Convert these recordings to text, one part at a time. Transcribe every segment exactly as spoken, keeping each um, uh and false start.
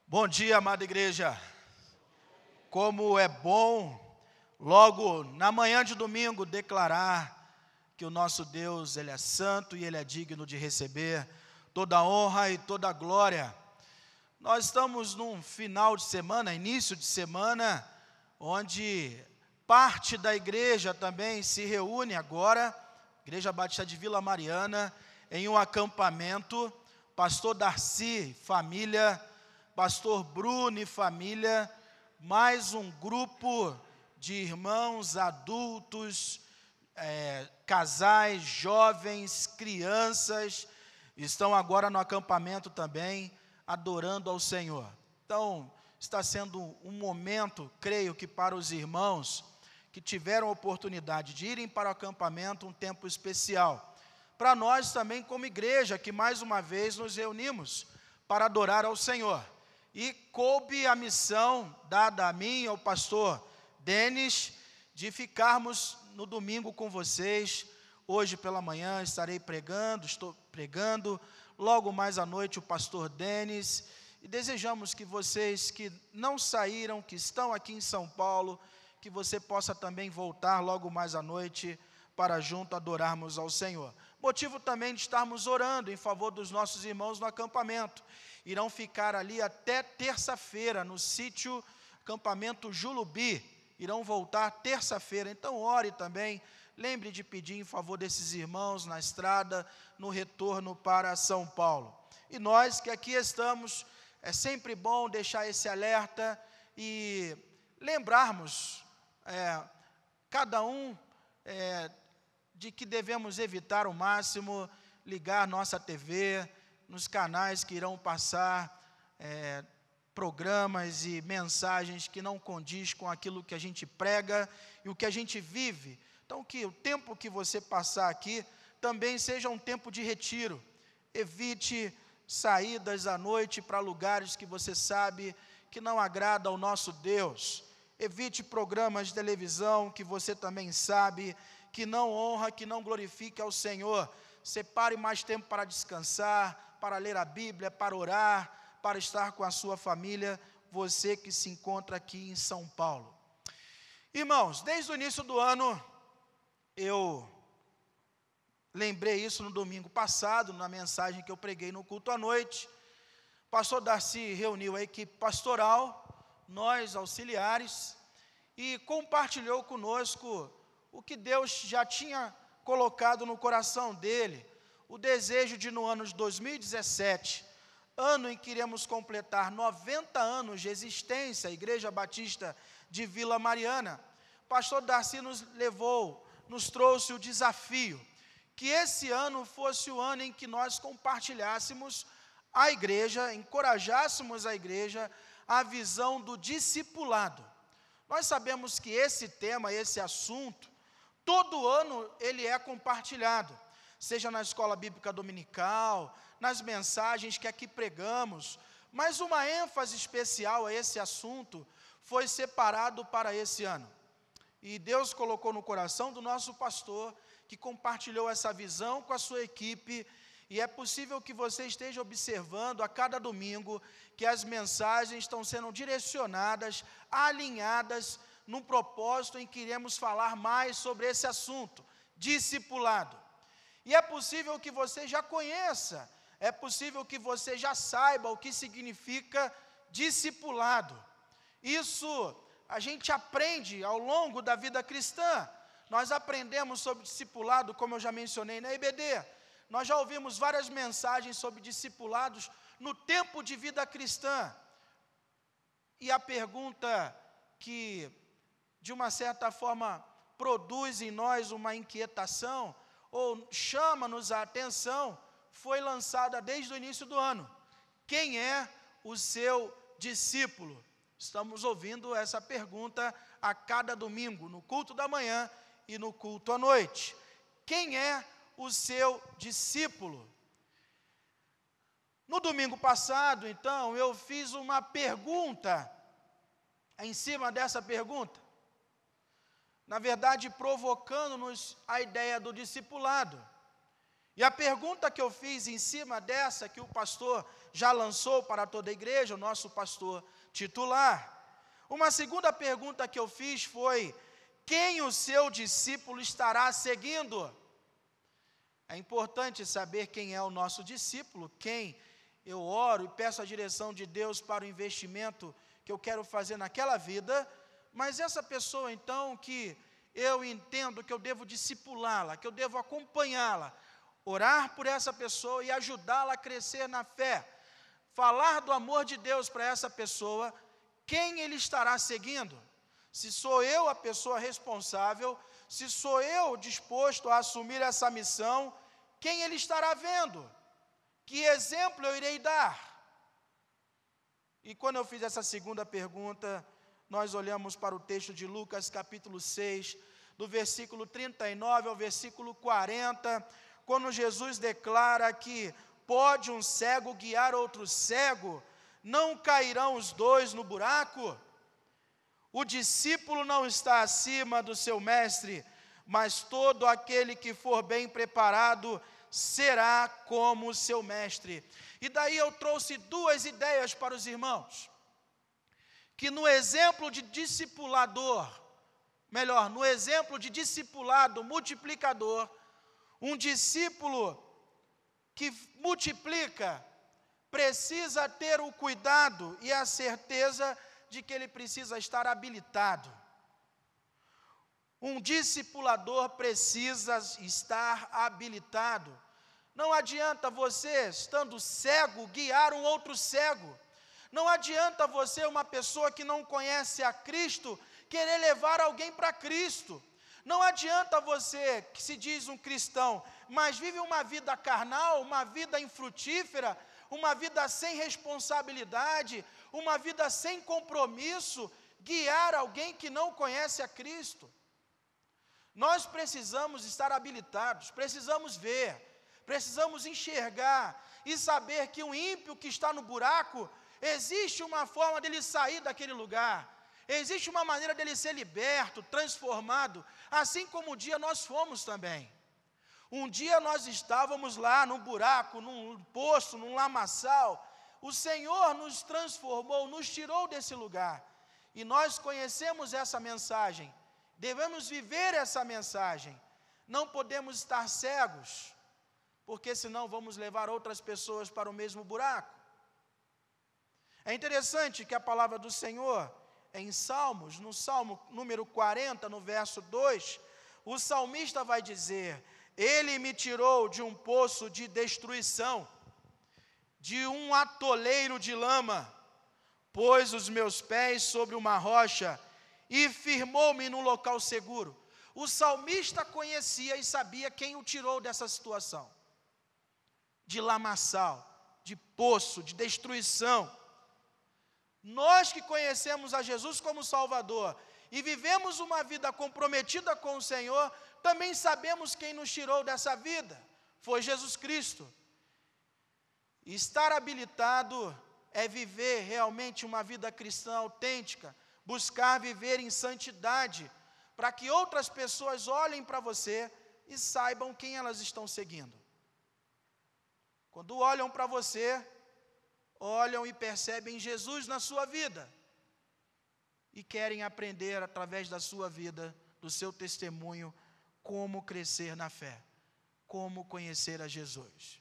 Bom dia, amada igreja. Como é bom, logo na manhã de domingo, declarar que o nosso Deus, Ele é santo e Ele é digno de receber toda a honra e toda a glória. Nós estamos num final de semana, início de semana, onde parte da igreja também se reúne agora, Igreja Batista de Vila Mariana, em um acampamento. Pastor Darcy, família, Pastor Bruno e família, mais um grupo de irmãos adultos, é, casais, jovens, crianças, estão agora no acampamento também, adorando ao Senhor. Então, está sendo um momento, creio que para os irmãos que tiveram a oportunidade de irem para o acampamento, um tempo especial. Para nós também, como igreja, que mais uma vez nos reunimos para adorar ao Senhor. E coube a missão dada a mim e ao pastor Denis, de ficarmos no domingo com vocês. Hoje pela manhã estarei pregando, estou pregando, logo mais à noite o pastor Denis, e desejamos que vocês que não saíram, que estão aqui em São Paulo, que você possa também voltar logo mais à noite para junto adorarmos ao Senhor. Motivo também de estarmos orando em favor dos nossos irmãos no acampamento. Irão ficar ali até terça-feira, no sítio acampamento Julubi. Irão voltar terça-feira, então ore também. Lembre de pedir em favor desses irmãos na estrada, no retorno para São Paulo. E nós que aqui estamos, é sempre bom deixar esse alerta e lembrarmos, é, cada um, é, de que devemos evitar ao máximo ligar nossa T V, nos canais que irão passar é, programas e mensagens que não condiz com aquilo que a gente prega e o que a gente vive. Então, que o tempo que você passar aqui também seja um tempo de retiro. Evite saídas à noite para lugares que você sabe que não agrada ao nosso Deus. Evite programas de televisão que você também sabe que não honra, que não glorifique ao Senhor. Separe mais tempo para descansar, para ler a Bíblia, para orar, para estar com a sua família, você que se encontra aqui em São Paulo. Irmãos, desde o início do ano, eu lembrei isso no domingo passado, na mensagem que eu preguei no culto à noite. O pastor Darcy reuniu a equipe pastoral, nós auxiliares, e compartilhou conosco o que Deus já tinha colocado no coração dele, o desejo de no ano de dois mil e dezessete, ano em que iremos completar noventa anos de existência, a Igreja Batista de Vila Mariana, pastor Darcy nos levou, nos trouxe o desafio, que esse ano fosse o ano em que nós compartilhássemos a igreja, encorajássemos a igreja, a visão do discipulado. Nós sabemos que esse tema, esse assunto, todo ano ele é compartilhado, seja na escola bíblica dominical, nas mensagens que aqui pregamos, mas uma ênfase especial a esse assunto foi separado para esse ano. E Deus colocou no coração do nosso pastor, que compartilhou essa visão com a sua equipe, e é possível que você esteja observando a cada domingo que as mensagens estão sendo direcionadas, alinhadas, num propósito em que iremos falar mais sobre esse assunto, discipulado. E é possível que você já conheça, é possível que você já saiba o que significa discipulado. Isso a gente aprende ao longo da vida cristã. Nós aprendemos sobre discipulado, como eu já mencionei na I B D. Nós já ouvimos várias mensagens sobre discipulados no tempo de vida cristã. E a pergunta que, de uma certa forma, produz em nós uma inquietação, ou chama-nos a atenção, foi lançada desde o início do ano. Quem é o seu discípulo? Estamos ouvindo essa pergunta a cada domingo, no culto da manhã e no culto à noite. Quem é o seu discípulo? No domingo passado, então, eu fiz uma pergunta em cima dessa pergunta. Na verdade, provocando-nos a ideia do discipulado. E a pergunta que eu fiz em cima dessa, que o pastor já lançou para toda a igreja, o nosso pastor titular, uma segunda pergunta que eu fiz foi: quem o seu discípulo estará seguindo? É importante saber quem é o nosso discípulo, quem eu oro e peço a direção de Deus para o investimento que eu quero fazer naquela vida, mas essa pessoa então que eu entendo que eu devo discipulá-la, que eu devo acompanhá-la, orar por essa pessoa e ajudá-la a crescer na fé, falar do amor de Deus para essa pessoa, quem ele estará seguindo? Se sou eu a pessoa responsável, se sou eu disposto a assumir essa missão, quem ele estará vendo? Que exemplo eu irei dar? E quando eu fiz essa segunda pergunta, nós olhamos para o texto de Lucas capítulo seis, do versículo trinta e nove ao versículo quarenta, quando Jesus declara que pode um cego guiar outro cego, não cairão os dois no buraco? O discípulo não está acima do seu mestre, mas todo aquele que for bem preparado será como o seu mestre. E daí eu trouxe duas ideias para os irmãos, que no exemplo de discipulador, melhor, no exemplo de discipulado multiplicador, um discípulo que multiplica precisa ter o cuidado e a certeza de que ele precisa estar habilitado. Um discipulador precisa estar habilitado. Não adianta você, estando cego, guiar um outro cego. Não adianta você, uma pessoa que não conhece a Cristo, querer levar alguém para Cristo. Não adianta você, que se diz um cristão, mas vive uma vida carnal, uma vida infrutífera, uma vida sem responsabilidade, uma vida sem compromisso, guiar alguém que não conhece a Cristo. Nós precisamos estar habilitados, precisamos ver, precisamos enxergar e saber que um ímpio que está no buraco, existe uma forma dele sair daquele lugar, existe uma maneira dele ser liberto, transformado, assim como um dia nós fomos também. Um dia nós estávamos lá num buraco, num poço, num lamaçal, o Senhor nos transformou, nos tirou desse lugar, e nós conhecemos essa mensagem, devemos viver essa mensagem, não podemos estar cegos, porque senão vamos levar outras pessoas para o mesmo buraco. É interessante que a palavra do Senhor, em Salmos, no Salmo número quarenta, no verso dois, o salmista vai dizer: Ele me tirou de um poço de destruição, de um atoleiro de lama, pôs os meus pés sobre uma rocha e firmou-me num local seguro. O salmista conhecia e sabia quem o tirou dessa situação, de lamaçal, de poço, de destruição. Nós que conhecemos a Jesus como Salvador e vivemos uma vida comprometida com o Senhor, também sabemos quem nos tirou dessa vida, foi Jesus Cristo. Estar habilitado é viver realmente uma vida cristã autêntica, buscar viver em santidade, para que outras pessoas olhem para você e saibam quem elas estão seguindo. Quando olham para você, olham e percebem Jesus na sua vida, e querem aprender através da sua vida, do seu testemunho, como crescer na fé, como conhecer a Jesus.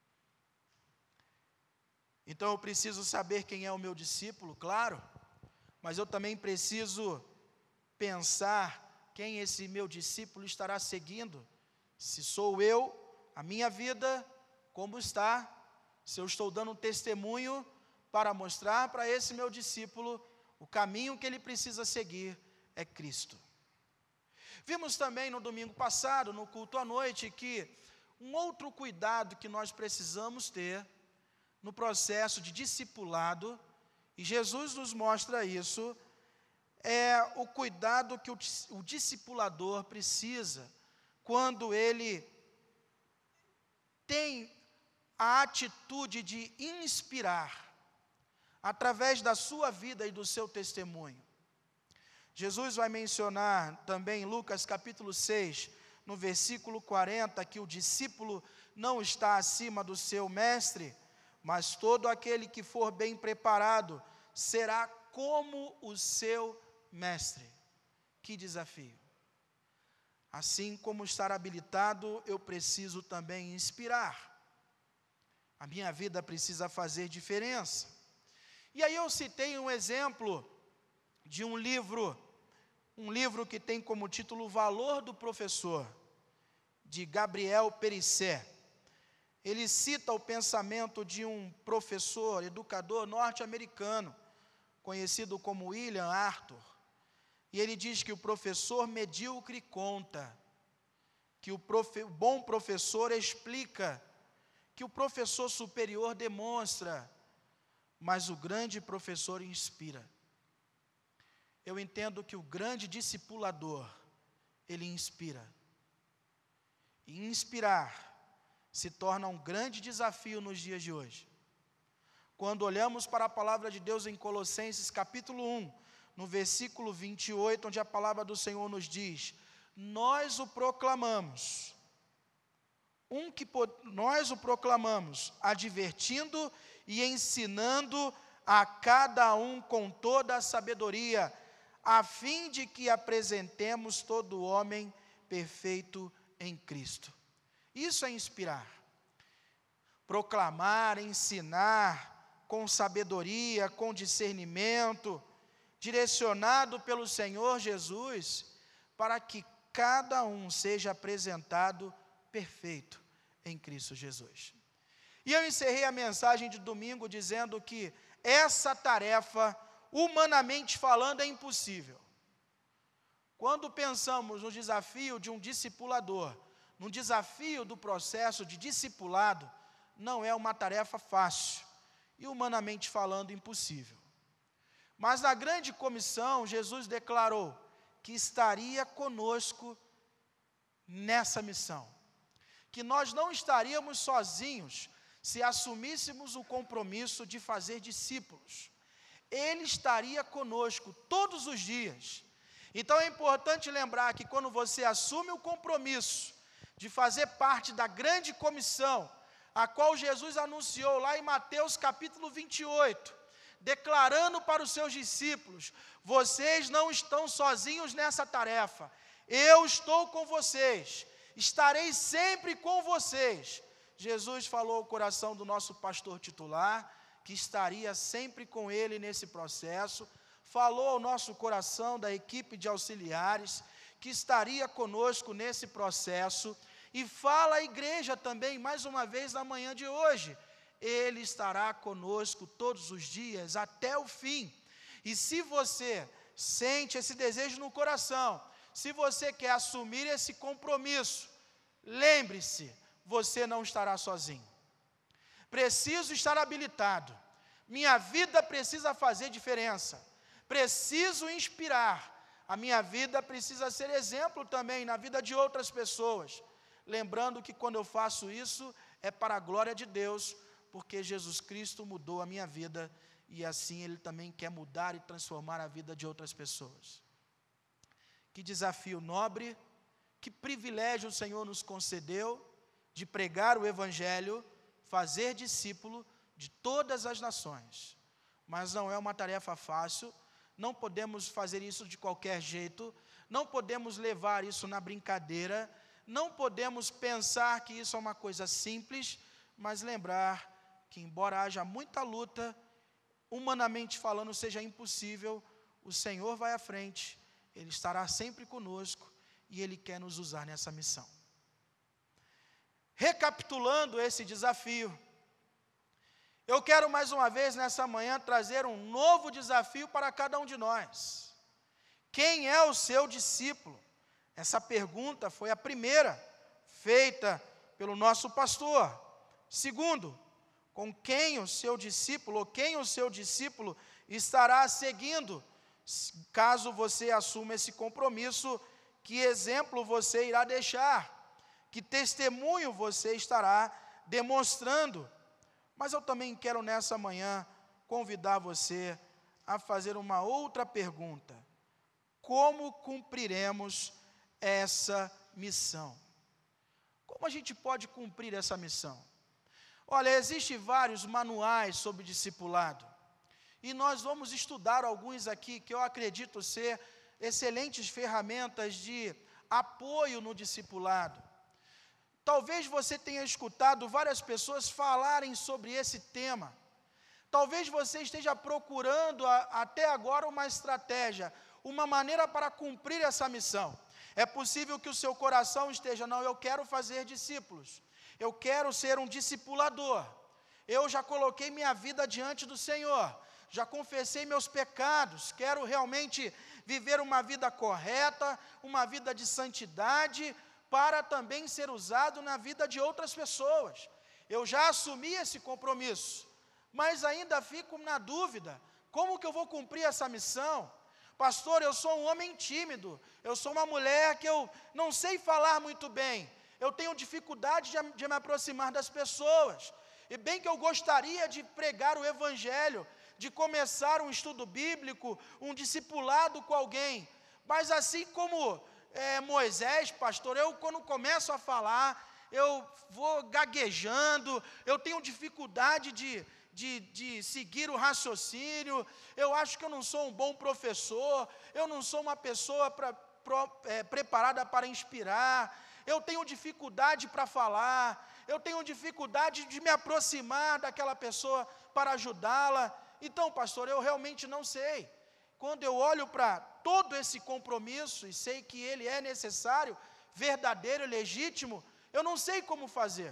Então eu preciso saber quem é o meu discípulo, claro, mas eu também preciso pensar quem esse meu discípulo estará seguindo. Se sou eu, a minha vida, como está, se eu estou dando um testemunho para mostrar para esse meu discípulo o caminho que ele precisa seguir é Cristo. Vimos também no domingo passado, no culto à noite, que um outro cuidado que nós precisamos ter no processo de discipulado, e Jesus nos mostra isso, é o cuidado que o, o discipulador precisa quando ele tem a atitude de inspirar através da sua vida e do seu testemunho. Jesus vai mencionar também em Lucas capítulo seis, no versículo quarenta, que o discípulo não está acima do seu mestre, mas todo aquele que for bem preparado será como o seu mestre. Que desafio! Assim como estar habilitado, eu preciso também inspirar. A minha vida precisa fazer diferença. E aí eu citei um exemplo de um livro, um livro que tem como título O Valor do Professor, de Gabriel Perisset. Ele cita o pensamento de um professor, educador norte-americano, conhecido como William Arthur. E ele diz que o professor medíocre conta, que o, profe, o bom professor explica, que o professor superior demonstra, mas o grande professor inspira. Eu entendo que o grande discipulador, ele inspira. E inspirar se torna um grande desafio nos dias de hoje. Quando olhamos para a palavra de Deus em Colossenses capítulo um, no versículo vinte e oito, onde a palavra do Senhor nos diz: nós o proclamamos, um que nós o proclamamos, advertindo e ensinando a cada um com toda a sabedoria, a fim de que apresentemos todo homem perfeito em Cristo. Isso é inspirar. Proclamar, ensinar com sabedoria, com discernimento, direcionado pelo Senhor Jesus, para que cada um seja apresentado perfeito em Cristo Jesus. E eu encerrei a mensagem de domingo dizendo que essa tarefa, humanamente falando, é impossível. Quando pensamos no desafio de um discipulador, no desafio do processo de discipulado, não é uma tarefa fácil e, humanamente falando, impossível. Mas na grande comissão, Jesus declarou que estaria conosco nessa missão, que nós não estaríamos sozinhos se assumíssemos o compromisso de fazer discípulos. Ele estaria conosco todos os dias. Então é importante lembrar que quando você assume o compromisso de fazer parte da grande comissão, a qual Jesus anunciou lá em Mateus capítulo vinte e oito, declarando para os seus discípulos: vocês não estão sozinhos nessa tarefa, eu estou com vocês, estarei sempre com vocês. Jesus falou ao coração do nosso pastor titular, que estaria sempre com ele nesse processo, falou ao nosso coração da equipe de auxiliares, que estaria conosco nesse processo, e fala à igreja também, mais uma vez, na manhã de hoje: Ele estará conosco todos os dias, até o fim. E se você sente esse desejo no coração, se você quer assumir esse compromisso, lembre-se, você não estará sozinho. Preciso estar habilitado, minha vida precisa fazer diferença, preciso inspirar, a minha vida precisa ser exemplo também na vida de outras pessoas. Lembrando que quando eu faço isso, é para a glória de Deus, porque Jesus Cristo mudou a minha vida, e assim Ele também quer mudar e transformar a vida de outras pessoas. Que desafio nobre, que privilégio o Senhor nos concedeu, de pregar o Evangelho, fazer discípulo de todas as nações. Mas não é uma tarefa fácil, não podemos fazer isso de qualquer jeito, não podemos levar isso na brincadeira, não podemos pensar que isso é uma coisa simples, mas lembrar que, embora haja muita luta, humanamente falando seja impossível, o Senhor vai à frente, Ele estará sempre conosco e Ele quer nos usar nessa missão. Recapitulando esse desafio, eu quero mais uma vez nessa manhã trazer um novo desafio para cada um de nós. Quem é o seu discípulo? Essa pergunta foi a primeira feita pelo nosso pastor. Segundo, com quem o seu discípulo, ou quem o seu discípulo estará seguindo? Caso você assuma esse compromisso, que exemplo você irá deixar? Que testemunho você estará demonstrando? Mas eu também quero nessa manhã convidar você a fazer uma outra pergunta: como cumpriremos essa missão? Como a gente pode cumprir essa missão? Olha, existem vários manuais sobre discipulado, e nós vamos estudar alguns aqui que eu acredito ser excelentes ferramentas de apoio no discipulado. Talvez você tenha escutado várias pessoas falarem sobre esse tema. Talvez você esteja procurando a, até agora uma estratégia, uma maneira para cumprir essa missão. É possível que o seu coração esteja, não, eu quero fazer discípulos, eu quero ser um discipulador, eu já coloquei minha vida diante do Senhor, já confessei meus pecados, quero realmente viver uma vida correta, uma vida de santidade, para também ser usado na vida de outras pessoas. Eu já assumi esse compromisso, mas ainda fico na dúvida, como que eu vou cumprir essa missão? Pastor, eu sou um homem tímido, eu sou uma mulher que eu não sei falar muito bem, eu tenho dificuldade de, de me aproximar das pessoas, e bem que eu gostaria de pregar o Evangelho, de começar um estudo bíblico, um discipulado com alguém, mas assim como é, Moisés, pastor, eu quando começo a falar, eu vou gaguejando, eu tenho dificuldade de... De, de seguir o raciocínio, eu acho que eu não sou um bom professor, eu não sou uma pessoa pra, pro, é, preparada para inspirar, eu tenho dificuldade para falar, eu tenho dificuldade de me aproximar daquela pessoa para ajudá-la. Então, pastor, eu realmente não sei. Quando eu olho para todo esse compromisso e sei que ele é necessário, verdadeiro e legítimo, eu não sei como fazer.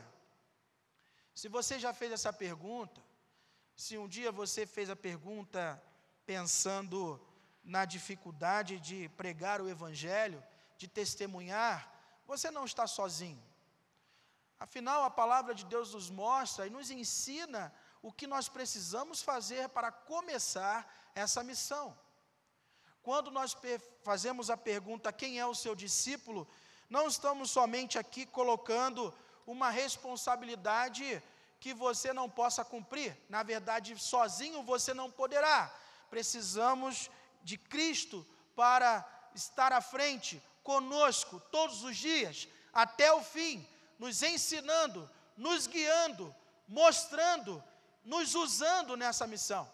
Se você já fez essa pergunta, se um dia você fez a pergunta pensando na dificuldade de pregar o Evangelho, de testemunhar, você não está sozinho. Afinal, a palavra de Deus nos mostra e nos ensina o que nós precisamos fazer para começar essa missão. Quando nós fazemos a pergunta, quem é o seu discípulo, não estamos somente aqui colocando uma responsabilidade que você não possa cumprir. Na verdade, sozinho você não poderá. Precisamos de Cristo para estar à frente, conosco, todos os dias, até o fim, nos ensinando, nos guiando, mostrando, nos usando nessa missão.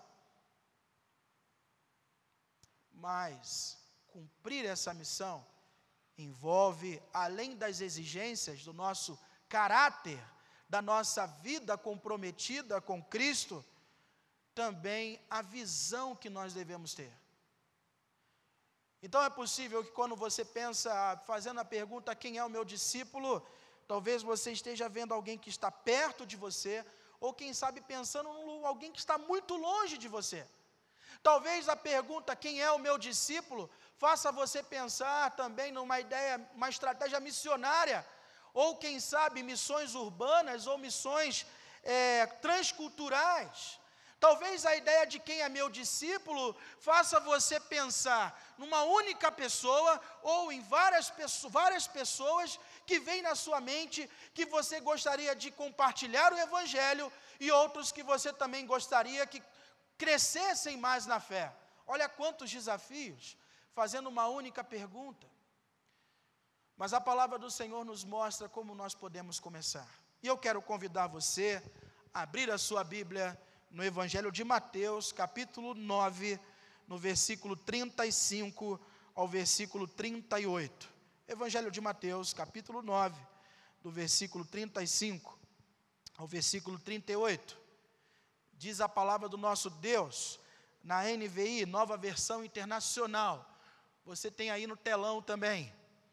Mas cumprir essa missão envolve, além das exigências do nosso caráter, da nossa vida comprometida com Cristo, também a visão que nós devemos ter. Então é possível que quando você pensa, fazendo a pergunta, quem é o meu discípulo, talvez você esteja vendo alguém que está perto de você, ou quem sabe pensando em alguém que está muito longe de você. Talvez a pergunta, quem é o meu discípulo, faça você pensar também numa ideia, uma estratégia missionária, ou quem sabe missões urbanas ou missões é, transculturais. Talvez a ideia de quem é meu discípulo faça você pensar numa única pessoa ou em várias, várias pessoas que vêm na sua mente que você gostaria de compartilhar o Evangelho e outros que você também gostaria que crescessem mais na fé. Olha quantos desafios, fazendo uma única pergunta. Mas a palavra do Senhor nos mostra como nós podemos começar. E eu quero convidar você a abrir a sua Bíblia no Evangelho de Mateus, capítulo nove, no versículo trinta e cinco ao versículo trinta e oito. Evangelho de Mateus, capítulo nove, do versículo trinta e cinco ao versículo trinta e oito. Diz a palavra do nosso Deus, na N V I, Nova Versão Internacional. Você tem aí no telão também.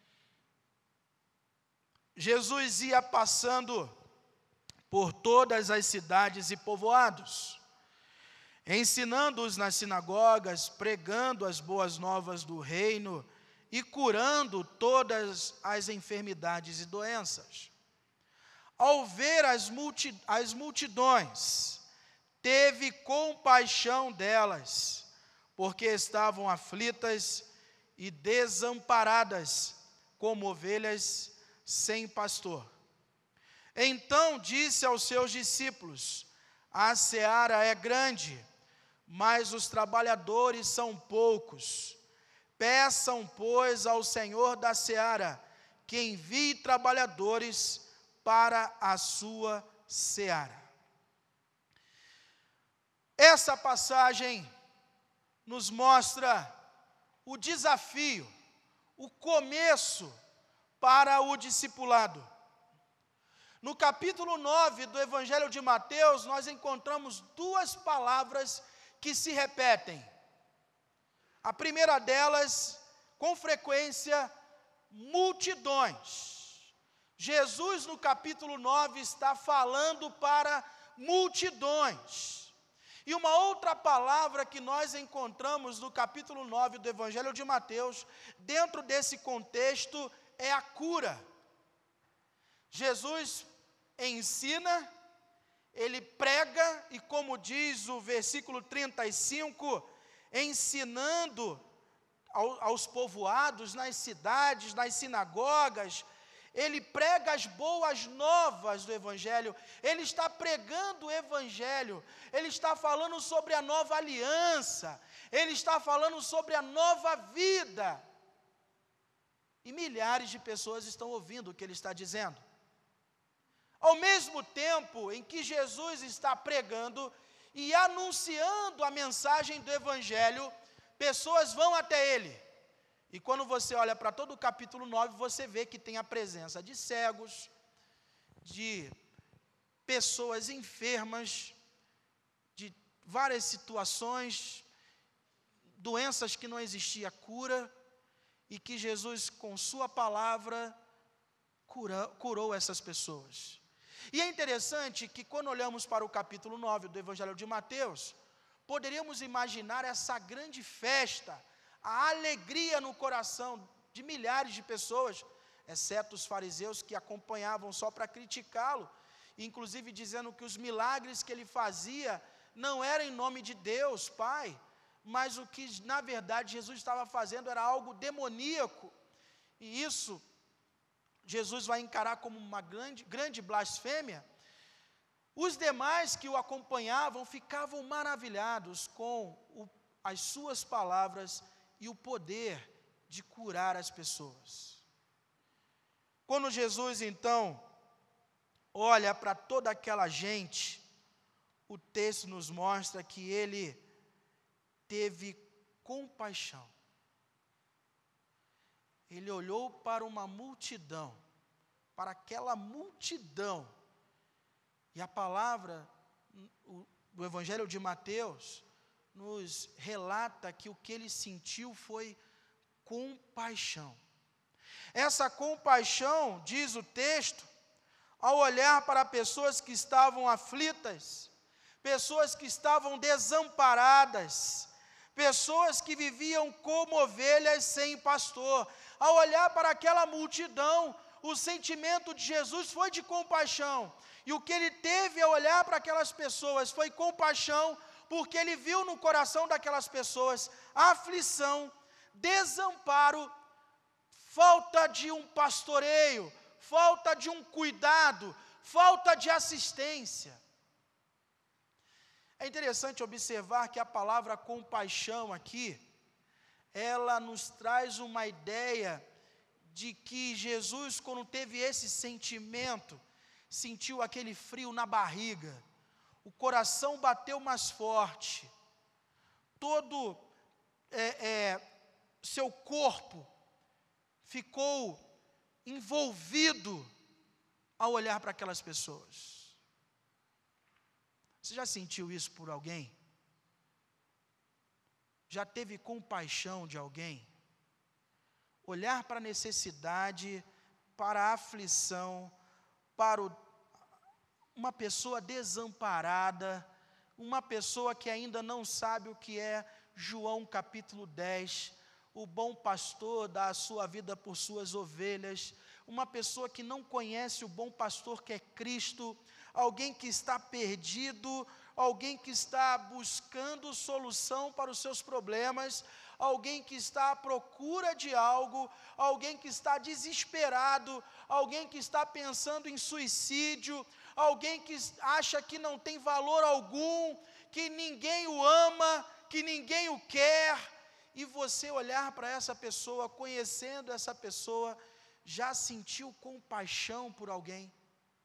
Jesus ia passando por todas as cidades e povoados, ensinando-os nas sinagogas, pregando as boas novas do reino e curando todas as enfermidades e doenças. Ao ver as, multi, as multidões, teve compaixão delas, porque estavam aflitas e desamparadas, como ovelhas sem pastor. Então disse aos seus discípulos: a seara é grande, mas os trabalhadores são poucos. Peçam, pois, ao Senhor da seara que envie trabalhadores para a sua seara. Essa passagem nos mostra o desafio, o começo para o discipulado. No capítulo nove do Evangelho de Mateus, nós encontramos duas palavras que se repetem. A primeira delas, com frequência, multidões. Jesus, no capítulo nove, está falando para multidões. E uma outra palavra que nós encontramos no capítulo nove do Evangelho de Mateus, dentro desse contexto, é a cura. Jesus ensina, ele prega, e como diz o versículo trinta e cinco, ensinando ao, aos povoados, nas cidades, nas sinagogas, ele prega as boas novas do Evangelho, ele está pregando o Evangelho, ele está falando sobre a nova aliança, ele está falando sobre a nova vida, e milhares de pessoas estão ouvindo o que ele está dizendo. Ao mesmo tempo em que Jesus está pregando e anunciando a mensagem do Evangelho, pessoas vão até ele. E quando você olha para todo o capítulo nove, você vê que tem a presença de cegos, de pessoas enfermas, de várias situações, doenças que não existia cura, e que Jesus, com sua palavra, cura, curou essas pessoas. E é interessante que quando olhamos para o capítulo nove do Evangelho de Mateus, poderíamos imaginar essa grande festa, a alegria no coração de milhares de pessoas, exceto os fariseus que acompanhavam só para criticá-lo, inclusive dizendo que os milagres que ele fazia não eram em nome de Deus, Pai, mas o que na verdade Jesus estava fazendo era algo demoníaco, e isso Jesus vai encarar como uma grande, grande blasfêmia. Os demais que o acompanhavam ficavam maravilhados com o, as suas palavras e o poder de curar as pessoas. Quando Jesus, então, olha para toda aquela gente, o texto nos mostra que ele teve compaixão. Ele olhou para uma multidão, para aquela multidão, e a palavra do Evangelho de Mateus nos relata que o que ele sentiu foi compaixão. Essa compaixão, diz o texto, ao olhar para pessoas que estavam aflitas, pessoas que estavam desamparadas, pessoas que viviam como ovelhas sem pastor, ao olhar para aquela multidão, o sentimento de Jesus foi de compaixão, e o que ele teve ao olhar para aquelas pessoas foi compaixão, porque ele viu no coração daquelas pessoas aflição, desamparo, falta de um pastoreio, falta de um cuidado, falta de assistência. É interessante observar que a palavra compaixão aqui, ela nos traz uma ideia de que Jesus, quando teve esse sentimento, sentiu aquele frio na barriga, o coração bateu mais forte, todo é, é, seu corpo ficou envolvido ao olhar para aquelas pessoas. Você já sentiu isso por alguém? Já teve compaixão de alguém? Olhar para a necessidade, para a aflição, para o, uma pessoa desamparada, uma pessoa que ainda não sabe o que é João capítulo dez, o bom pastor dá a sua vida por suas ovelhas, uma pessoa que não conhece o bom pastor que é Cristo, alguém que está perdido, alguém que está buscando solução para os seus problemas, alguém que está à procura de algo, alguém que está desesperado, alguém que está pensando em suicídio, alguém que acha que não tem valor algum, que ninguém o ama, que ninguém o quer, e você olhar para essa pessoa, conhecendo essa pessoa, já sentiu compaixão por alguém?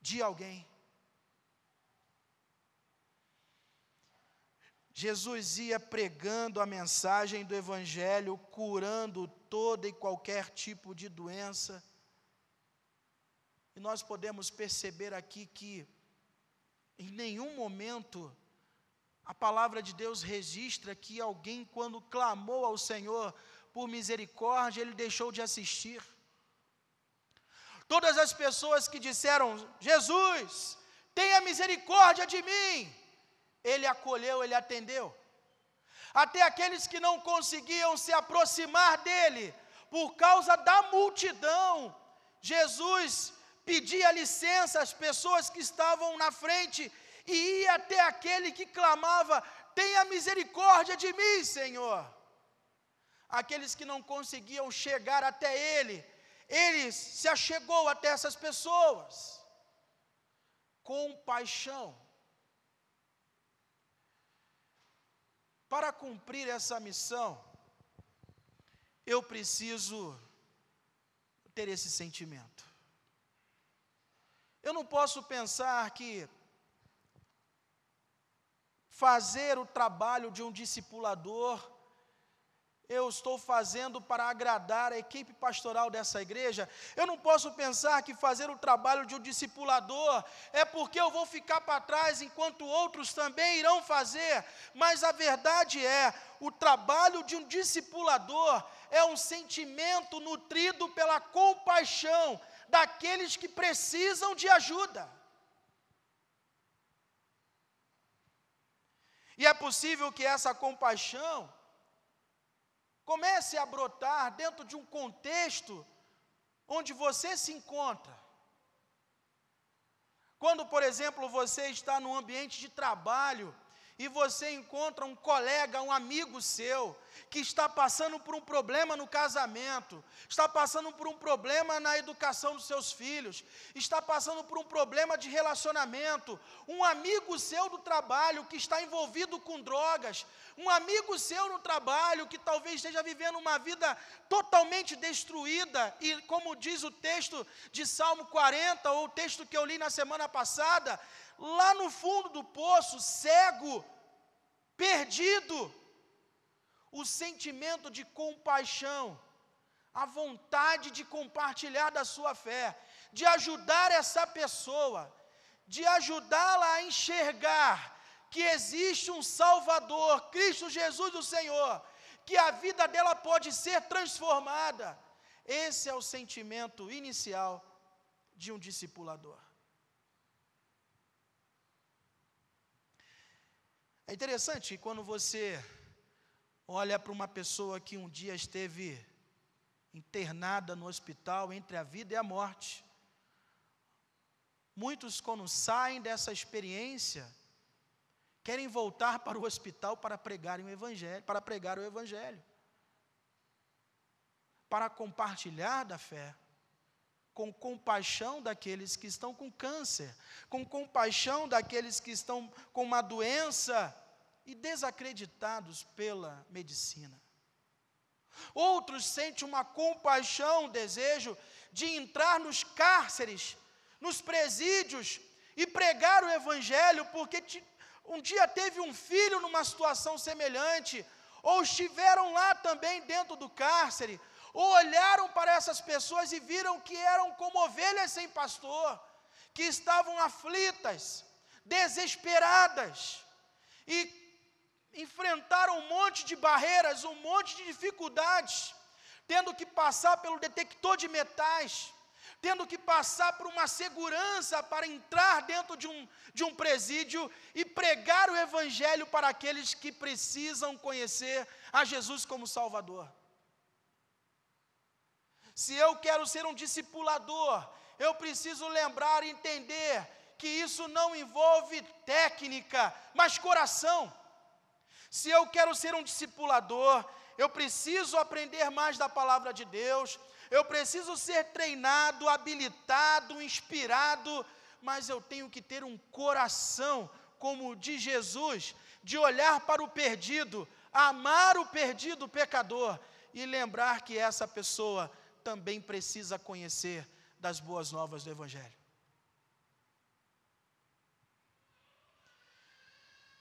de alguém. Jesus ia pregando a mensagem do Evangelho, curando toda e qualquer tipo de doença. E nós podemos perceber aqui que, em nenhum momento, a palavra de Deus registra que alguém, quando clamou ao Senhor por misericórdia, ele deixou de assistir. Todas as pessoas que disseram: Jesus, tenha misericórdia de mim, ele acolheu, ele atendeu. Até aqueles que não conseguiam se aproximar dele, por causa da multidão, Jesus pedia licença às pessoas que estavam na frente, e ia até aquele que clamava: tenha misericórdia de mim, Senhor. Aqueles que não conseguiam chegar até ele, ele se achegou até essas pessoas, com paixão. Para cumprir essa missão, eu preciso ter esse sentimento. Eu não posso pensar que fazer o trabalho de um discipulador, eu estou fazendo para agradar a equipe pastoral dessa igreja. Eu não posso pensar que fazer o trabalho de um discipulador é porque eu vou ficar para trás enquanto outros também irão fazer. Mas a verdade é, o trabalho de um discipulador é um sentimento nutrido pela compaixão daqueles que precisam de ajuda. E é possível que essa compaixão comece a brotar dentro de um contexto onde você se encontra. Quando, por exemplo, você está num ambiente de trabalho e você encontra um colega, um amigo seu, que está passando por um problema no casamento, está passando por um problema na educação dos seus filhos, está passando por um problema de relacionamento, um amigo seu do trabalho que está envolvido com drogas, um amigo seu no trabalho que talvez esteja vivendo uma vida totalmente destruída, e como diz o texto de Salmo quarenta, ou o texto que eu li na semana passada, lá no fundo do poço, cego, perdido, o sentimento de compaixão, a vontade de compartilhar da sua fé, de ajudar essa pessoa, de ajudá-la a enxergar que existe um Salvador, Cristo Jesus o Senhor, que a vida dela pode ser transformada. Esse é o sentimento inicial de um discipulador. É interessante quando você olha para uma pessoa que um dia esteve internada no hospital entre a vida e a morte. Muitos, quando saem dessa experiência, querem voltar para o hospital para pregarem o evangelho, para pregar o evangelho, para compartilhar da fé, com compaixão daqueles que estão com câncer, com compaixão daqueles que estão com uma doença e desacreditados pela medicina. Outros sentem uma compaixão, um desejo de entrar nos cárceres, nos presídios e pregar o evangelho, porque um dia teve um filho numa situação semelhante, ou estiveram lá também dentro do cárcere, ou olharam para essas pessoas e viram que eram como ovelhas sem pastor, que estavam aflitas, desesperadas, e enfrentaram um monte de barreiras, um monte de dificuldades, tendo que passar pelo detector de metais, tendo que passar por uma segurança para entrar dentro de um, de um presídio e pregar o evangelho para aqueles que precisam conhecer a Jesus como Salvador. Se eu quero ser um discipulador, eu preciso lembrar e entender que isso não envolve técnica, mas coração. Se eu quero ser um discipulador, eu preciso aprender mais da palavra de Deus, eu preciso ser treinado, habilitado, inspirado, mas eu tenho que ter um coração como o de Jesus, de olhar para o perdido, amar o perdido pecador e lembrar que essa pessoa também precisa conhecer das boas novas do Evangelho.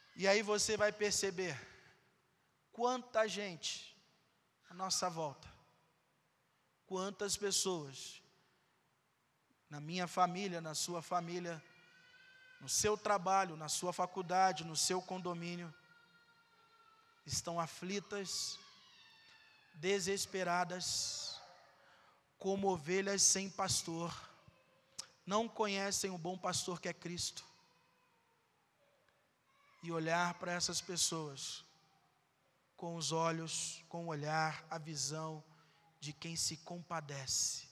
E aí você vai perceber quanta gente à nossa volta, quantas pessoas, na minha família, na sua família, no seu trabalho, na sua faculdade, no seu condomínio, estão aflitas, desesperadas, como ovelhas sem pastor, não conhecem o bom pastor que é Cristo. E olhar para essas pessoas com os olhos, com o olhar, a visão de quem se compadece.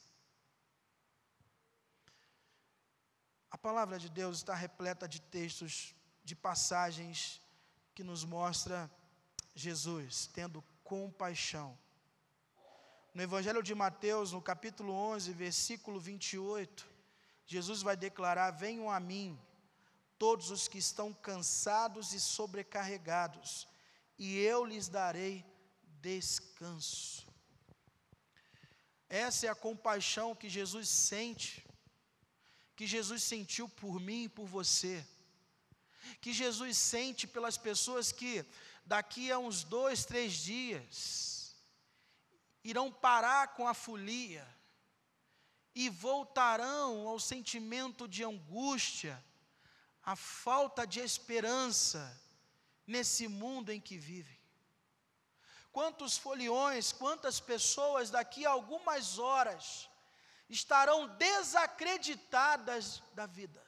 A palavra de Deus está repleta de textos, de passagens que nos mostra Jesus tendo compaixão. No Evangelho de Mateus, no capítulo onze, versículo vinte e oito, Jesus vai declarar: venham a mim todos os que estão cansados e sobrecarregados, e eu lhes darei descanso. Essa é a compaixão que Jesus sente, que Jesus sentiu por mim e por você, que Jesus sente pelas pessoas que daqui a uns dois, três dias irão parar com a folia e voltarão ao sentimento de angústia, a falta de esperança nesse mundo em que vivem. Quantos foliões, quantas pessoas daqui a algumas horas estarão desacreditadas da vida.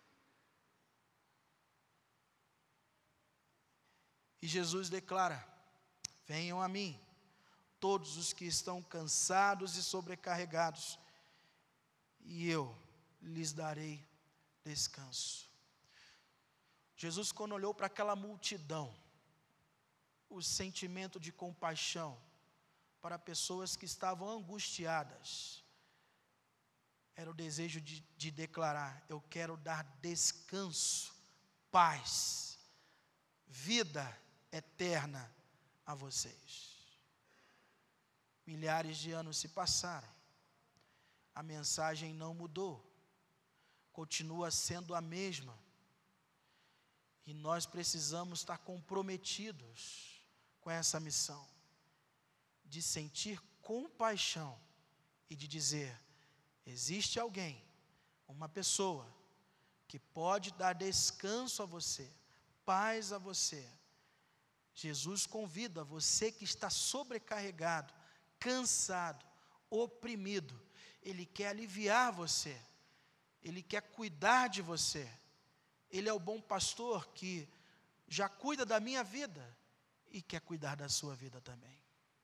E Jesus declara: venham a mim, todos os que estão cansados e sobrecarregados, e eu lhes darei descanso. Jesus, quando olhou para aquela multidão, o sentimento de compaixão para pessoas que estavam angustiadas, era o desejo de, de declarar: eu quero dar descanso, paz, vida eterna a vocês. Milhares de anos se passaram, a mensagem não mudou, continua sendo a mesma. E nós precisamos estar comprometidos com essa missão, de sentir compaixão e de dizer: existe alguém, uma pessoa, que pode dar descanso a você, paz a você. Jesus convida você que está sobrecarregado, cansado, oprimido. Ele quer aliviar você, Ele quer cuidar de você. Ele é o bom pastor que já cuida da minha vida e quer cuidar da sua vida também.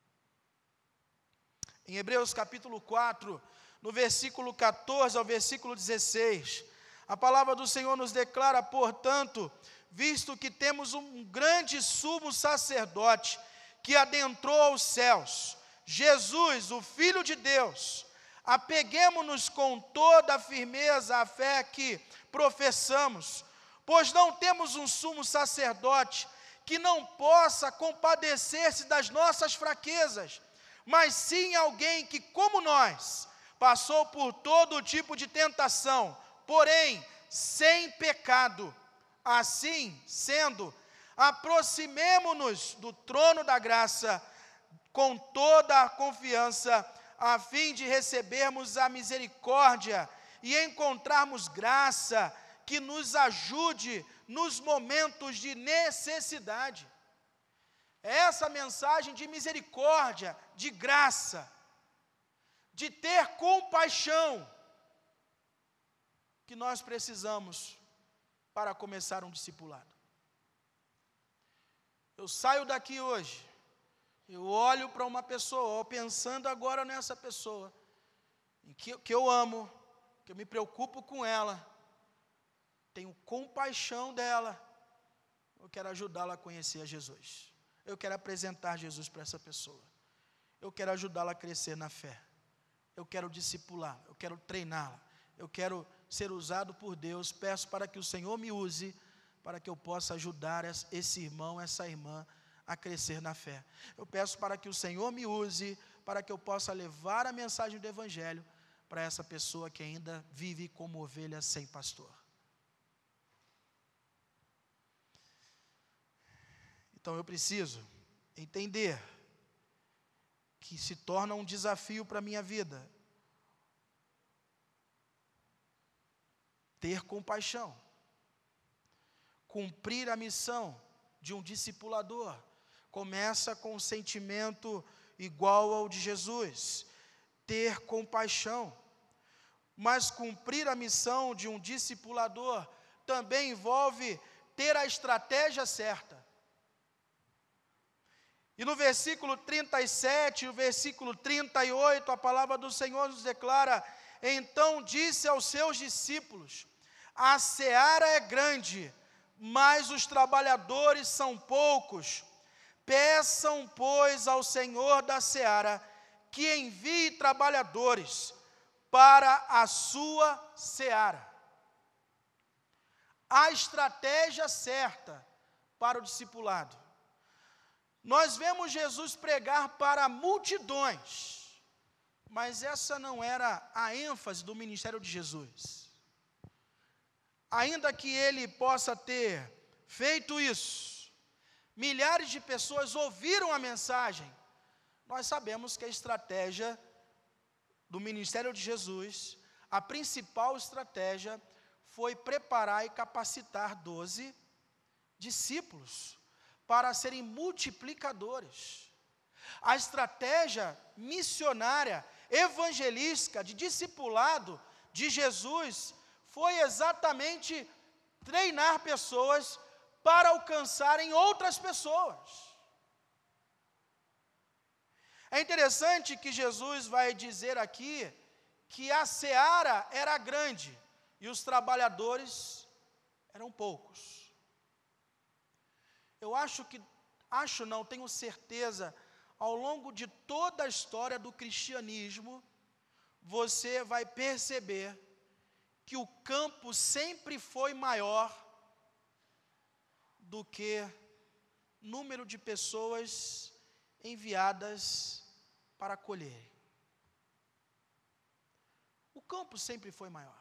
Em Hebreus capítulo quatro, no versículo catorze ao versículo dezesseis, a palavra do Senhor nos declara: portanto, visto que temos um grande sumo sacerdote que adentrou aos céus, Jesus, o Filho de Deus, apeguemo-nos com toda a firmeza à fé que professamos, pois não temos um sumo sacerdote que não possa compadecer-se das nossas fraquezas, mas sim alguém que, como nós, passou por todo tipo de tentação, porém sem pecado. Assim sendo, aproximemo-nos do trono da graça com toda a confiança, a fim de recebermos a misericórdia e encontrarmos graça que nos ajude nos momentos de necessidade. Essa mensagem de misericórdia, de graça, de ter compaixão, que nós precisamos para começar um discipulado. Eu saio daqui hoje, eu olho para uma pessoa, pensando agora nessa pessoa, em que, que eu amo, que eu me preocupo com ela, tenho compaixão dela, eu quero ajudá-la a conhecer a Jesus. Eu quero apresentar Jesus para essa pessoa. Eu quero ajudá-la a crescer na fé. Eu quero discipulá-la, eu quero treiná-la, eu quero ser usado por Deus. Peço para que o Senhor me use, para que eu possa ajudar esse irmão, essa irmã a crescer na fé. Eu peço para que o Senhor me use, para que eu possa levar a mensagem do Evangelho para essa pessoa que ainda vive como ovelha sem pastor. Então eu preciso entender que se torna um desafio para a minha vida ter compaixão, cumprir a missão de um discipulador. Começa com um sentimento igual ao de Jesus, ter compaixão. Mas cumprir a missão de um discipulador também envolve ter a estratégia certa. E no versículo trinta e sete e o versículo trinta e oito, a palavra do Senhor nos declara: então disse aos seus discípulos: a seara é grande, mas os trabalhadores são poucos. Peçam, pois, ao Senhor da seara que envie trabalhadores para a sua seara. A estratégia certa para o discipulado. Nós vemos Jesus pregar para multidões, mas essa não era a ênfase do ministério de Jesus. Ainda que ele possa ter feito isso, milhares de pessoas ouviram a mensagem. Nós sabemos que a estratégia do ministério de Jesus, a principal estratégia, foi preparar e capacitar doze discípulos para serem multiplicadores. A estratégia missionária, evangelística, de discipulado de Jesus foi exatamente treinar pessoas para alcançarem outras pessoas. É interessante que Jesus vai dizer aqui que a seara era grande e os trabalhadores eram poucos. Eu acho que, acho não, tenho certeza, ao longo de toda a história do cristianismo, você vai perceber que o campo sempre foi maior do que número de pessoas enviadas para colher. O campo sempre foi maior.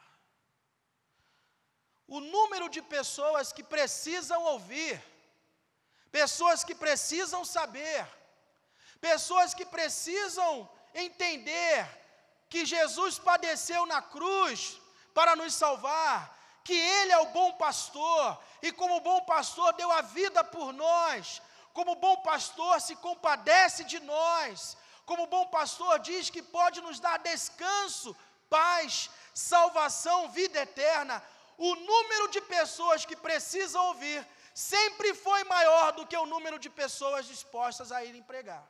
O número de pessoas que precisam ouvir, pessoas que precisam saber, pessoas que precisam entender que Jesus padeceu na cruz para nos salvar, que Ele é o bom pastor, e como bom pastor deu a vida por nós, como bom pastor se compadece de nós, como bom pastor diz que pode nos dar descanso, paz, salvação, vida eterna. O número de pessoas que precisam ouvir sempre foi maior do que o número de pessoas dispostas a irem pregar.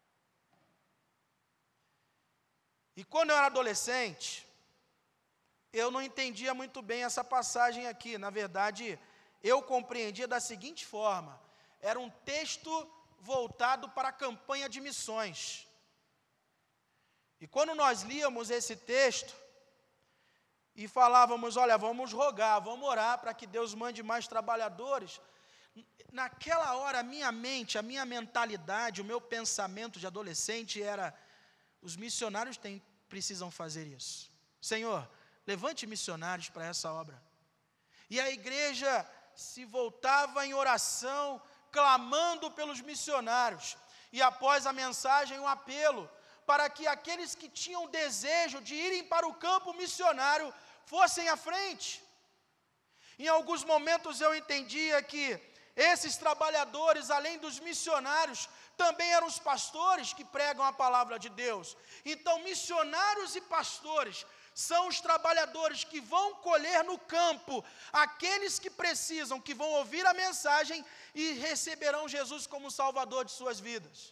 E quando eu era adolescente, eu não entendia muito bem essa passagem aqui. Na verdade, eu compreendia da seguinte forma: era um texto voltado para a campanha de missões. E quando nós líamos esse texto e falávamos, olha, vamos rogar, vamos orar para que Deus mande mais trabalhadores, naquela hora a minha mente, a minha mentalidade, o meu pensamento de adolescente era: os missionários têm, precisam fazer isso. Senhor, levante missionários para essa obra. E a igreja se voltava em oração, clamando pelos missionários. E após a mensagem, um apelo para que aqueles que tinham desejo de irem para o campo missionário fossem à frente. Em alguns momentos eu entendia que esses trabalhadores, além dos missionários, também eram os pastores que pregam a palavra de Deus. Então, missionários e pastores são os trabalhadores que vão colher no campo aqueles que precisam, que vão ouvir a mensagem e receberão Jesus como Salvador de suas vidas.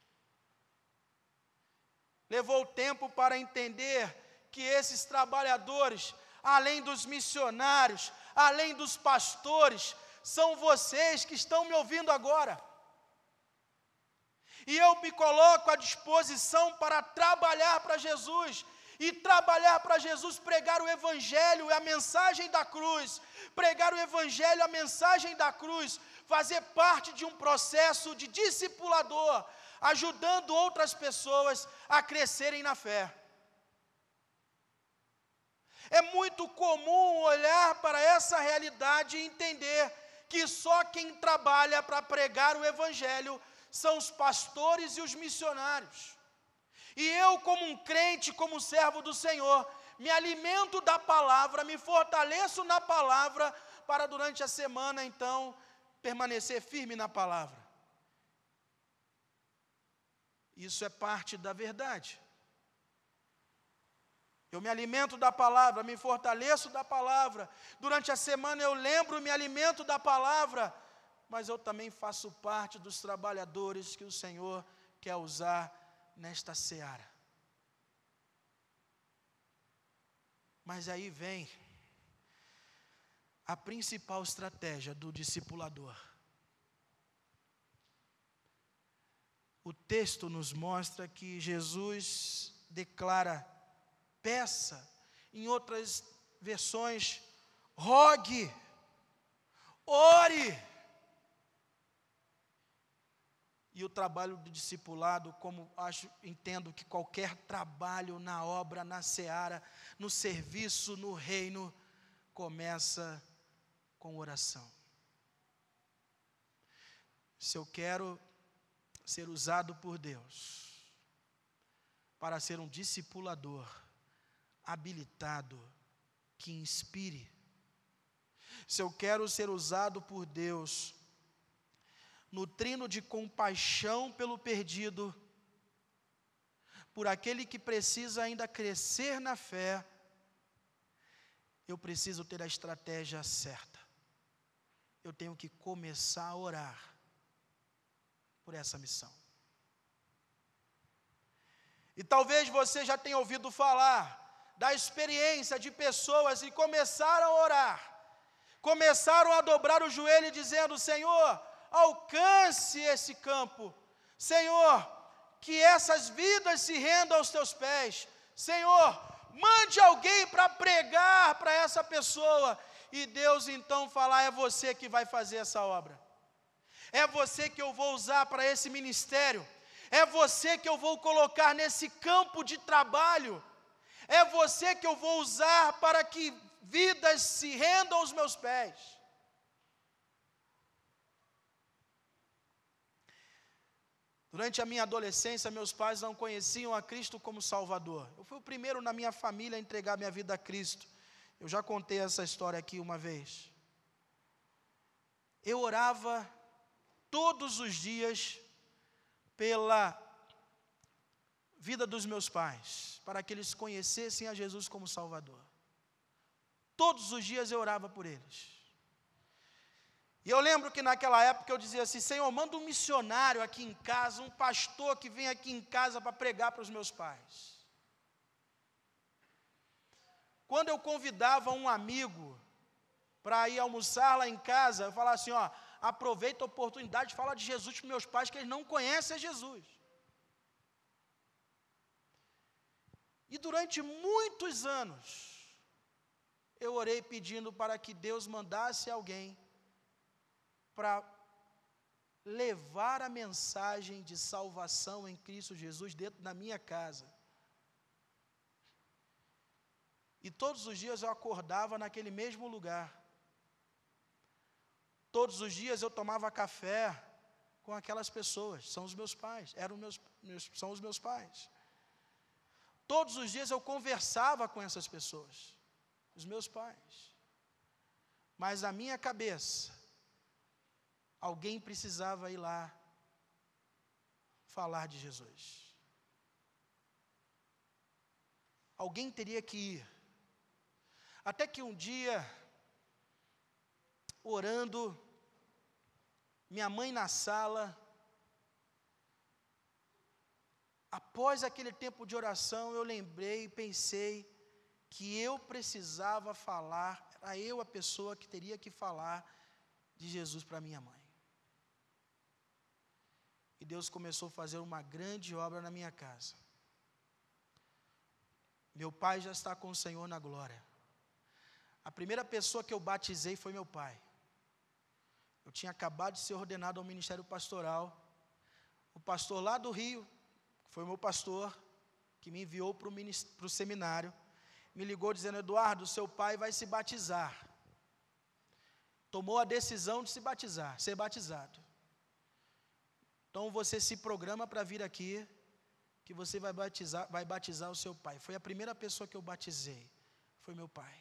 Levou tempo para entender que esses trabalhadores, além dos missionários, além dos pastores, são vocês que estão me ouvindo agora. E eu me coloco à disposição para trabalhar para Jesus. E trabalhar para Jesus, pregar o Evangelho e a mensagem da cruz. Pregar o Evangelho, a mensagem da cruz. Fazer parte de um processo de discipulador, ajudando outras pessoas a crescerem na fé. É muito comum olhar para essa realidade e entender que só quem trabalha para pregar o Evangelho são os pastores e os missionários. E eu, como um crente, como servo do Senhor, me alimento da palavra, me fortaleço na palavra, para durante a semana, então, permanecer firme na palavra. Isso é parte da verdade. Eu me alimento da palavra, me fortaleço da palavra. Durante a semana eu lembro, me alimento da palavra, mas eu também faço parte dos trabalhadores que o Senhor quer usar nesta seara. Mas aí vem a principal estratégia do discipulador. O texto nos mostra que Jesus declara: peça, em outras versões, rogue, ore. E o trabalho do discipulado, como acho, entendo que qualquer trabalho na obra, na seara, no serviço, no reino, começa com oração. Se eu quero ser usado por Deus para ser um discipulador habilitado, que inspire, se eu quero ser usado por Deus nutrindo de compaixão pelo perdido, por aquele que precisa ainda crescer na fé, eu preciso ter a estratégia certa. Eu tenho que começar a orar por essa missão. E talvez você já tenha ouvido falar da experiência de pessoas que começaram a orar, começaram a dobrar o joelho dizendo: Senhor, alcance esse campo. Senhor, que essas vidas se rendam aos teus pés. Senhor, mande alguém para pregar para essa pessoa. E Deus então falar: é você que vai fazer essa obra. É você que eu vou usar para esse ministério. É você que eu vou colocar nesse campo de trabalho. É você que eu vou usar para que vidas se rendam aos meus pés. Durante a minha adolescência, meus pais não conheciam a Cristo como Salvador. Eu fui o primeiro na minha família a entregar minha vida a Cristo. Eu já contei essa história aqui uma vez. Eu orava todos os dias pela vida dos meus pais, para que eles conhecessem a Jesus como Salvador. Todos os dias eu orava por eles. E eu lembro que naquela época eu dizia assim: Senhor, manda um missionário aqui em casa, um pastor que vem aqui em casa para pregar para os meus pais. Quando eu convidava um amigo para ir almoçar lá em casa, eu falava assim: ó, aproveita a oportunidade de falar de Jesus para meus pais, que eles não conhecem a Jesus. E durante muitos anos, eu orei pedindo para que Deus mandasse alguém para levar a mensagem de salvação em Cristo Jesus dentro da minha casa. E todos os dias eu acordava naquele mesmo lugar. Todos os dias eu tomava café com aquelas pessoas, são os meus pais, eram meus, meus, são os meus pais. Todos os dias eu conversava com essas pessoas, os meus pais. Mas na minha cabeça, alguém precisava ir lá falar de Jesus. Alguém teria que ir. Até que um dia, orando, minha mãe na sala, após aquele tempo de oração, eu lembrei e pensei que eu precisava falar, era eu a pessoa que teria que falar de Jesus para minha mãe. E Deus começou a fazer uma grande obra na minha casa. Meu pai já está com o Senhor na glória. A primeira pessoa que eu batizei foi meu pai. Eu tinha acabado de ser ordenado ao ministério pastoral. O pastor lá do Rio, que foi meu pastor, que me enviou para o seminário, me ligou dizendo: Eduardo, seu pai vai se batizar. tomou a decisão de se batizar, ser batizado. Então você se programa para vir aqui, que você vai batizar, vai batizar o seu pai. Foi a primeira pessoa que eu batizei, foi meu pai.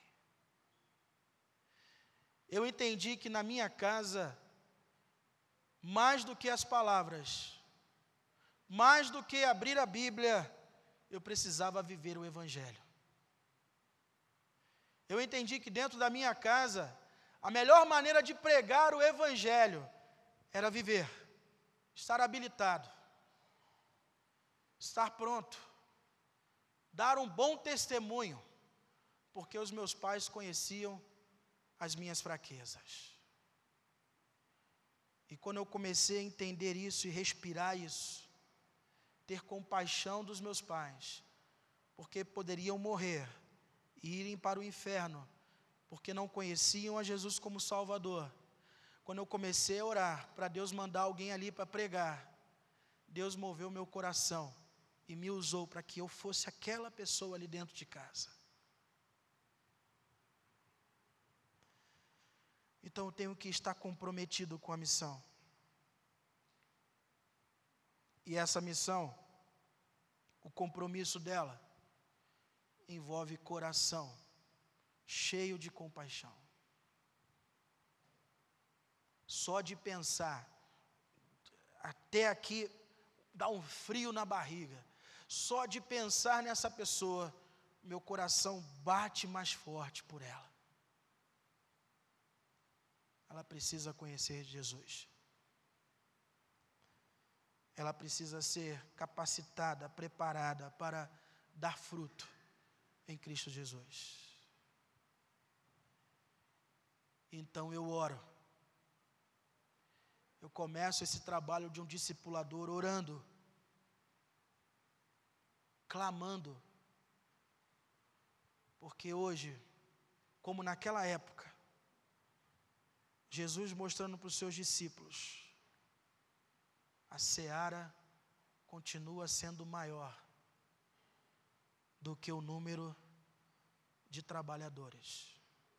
Eu entendi que na minha casa, mais do que as palavras, mais do que abrir a Bíblia, eu precisava viver o Evangelho. Eu entendi que dentro da minha casa, a melhor maneira de pregar o Evangelho era viver, estar habilitado, estar pronto, dar um bom testemunho, porque os meus pais conheciam as minhas fraquezas. E quando eu comecei a entender isso e respirar isso, ter compaixão dos meus pais, porque poderiam morrer e irem para o inferno, porque não conheciam a Jesus como Salvador. Quando eu comecei a orar para Deus mandar alguém ali para pregar, Deus moveu meu coração e me usou para que eu fosse aquela pessoa ali dentro de casa. Então eu tenho que estar comprometido com a missão. E essa missão, o compromisso dela, envolve coração cheio de compaixão. Só de pensar, até aqui dá um frio na barriga. Só de pensar nessa pessoa, meu coração bate mais forte por ela. Ela precisa conhecer Jesus. Ela precisa ser capacitada, preparada para dar fruto em Cristo Jesus. Então eu oro. Eu começo esse trabalho de um discipulador orando, clamando, porque hoje, como naquela época, Jesus mostrando para os seus discípulos, a seara continua sendo maior do que o número de trabalhadores.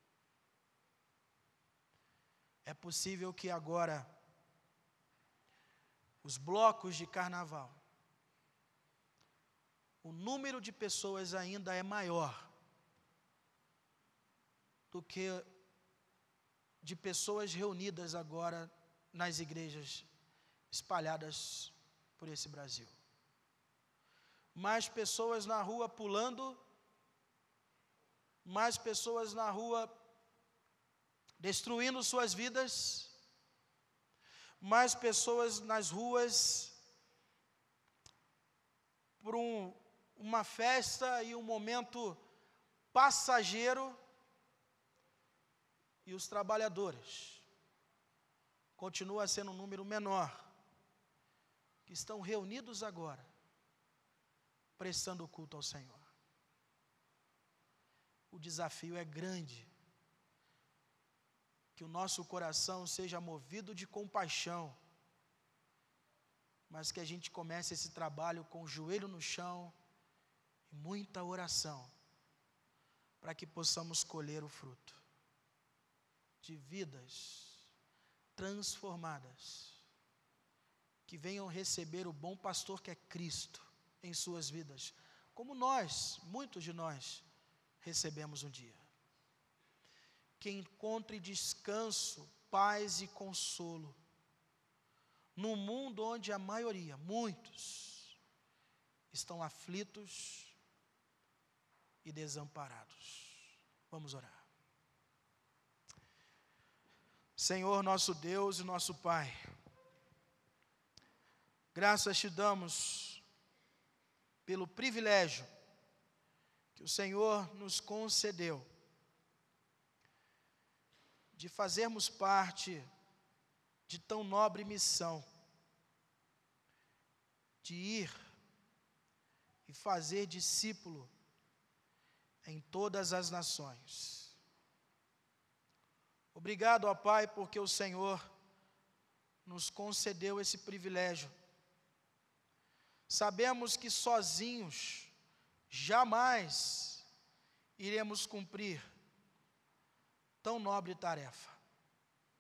É possível que agora os blocos de carnaval, o número de pessoas ainda é maior do que de pessoas reunidas agora nas igrejas espalhadas por esse Brasil. Mais pessoas na rua pulando, mais pessoas na rua destruindo suas vidas, mais pessoas nas ruas por um, uma festa e um momento passageiro, e os trabalhadores continua sendo um número menor, que estão reunidos agora, prestando culto ao Senhor. O desafio é grande, que o nosso coração seja movido de compaixão, mas que a gente comece esse trabalho com o joelho no chão e muita oração, para que possamos colher o fruto de vidas transformadas, que venham receber o bom pastor que é Cristo em suas vidas, como nós, muitos de nós, recebemos um dia. Que encontre descanso, paz e consolo, num mundo onde a maioria, muitos, estão aflitos e desamparados. Vamos orar. Senhor, nosso Deus e nosso Pai, graças te damos pelo privilégio que o Senhor nos concedeu de fazermos parte de tão nobre missão, de ir e fazer discípulo em todas as nações. Obrigado, ó Pai, porque o Senhor nos concedeu esse privilégio. Sabemos que sozinhos jamais iremos cumprir tão nobre tarefa.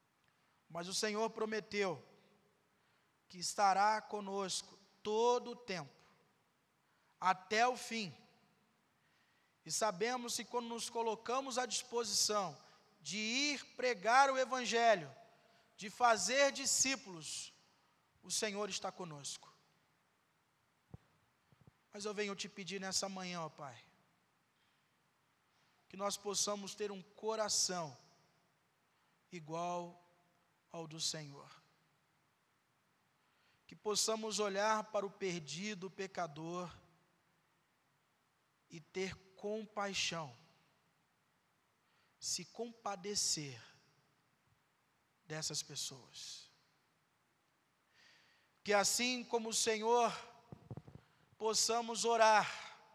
mas o Senhor prometeu que estará conosco todo o tempo, até o fim. E sabemos que quando nos colocamos à disposição de ir pregar o Evangelho, de fazer discípulos, o Senhor está conosco. Mas eu venho te pedir nessa manhã, ó Pai, que nós possamos ter um coração igual ao do Senhor. Que possamos olhar para o perdido, o pecador, e ter compaixão, se compadecer dessas pessoas. Que assim como o Senhor, possamos orar,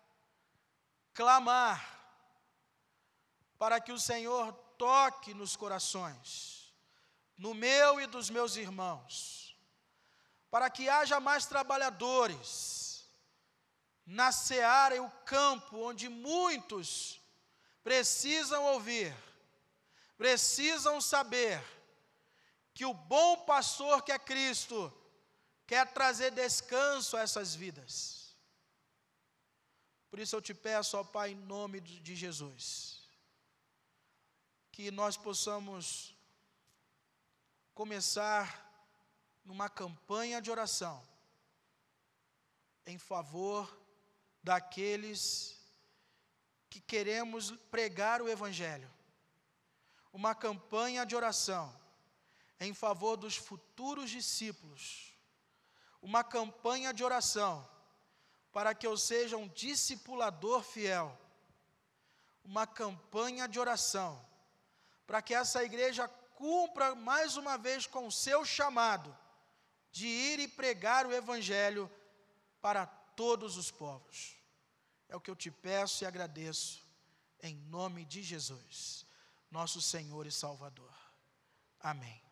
clamar, para que o Senhor toque nos corações, no meu e dos meus irmãos, para que haja mais trabalhadores na seara e o campo, onde muitos precisam ouvir, precisam saber que o bom pastor que é Cristo quer trazer descanso a essas vidas. Por isso eu te peço, ó Pai, em nome de Jesus, que nós possamos começar numa campanha de oração em favor daqueles que queremos pregar o Evangelho. Uma campanha de oração em favor dos futuros discípulos. Uma campanha de oração para que eu seja um discipulador fiel. Uma campanha de oração para que essa igreja cumpra mais uma vez com o seu chamado de ir e pregar o Evangelho para todos os povos. É o que eu te peço e agradeço, em nome de Jesus, nosso Senhor e Salvador. Amém.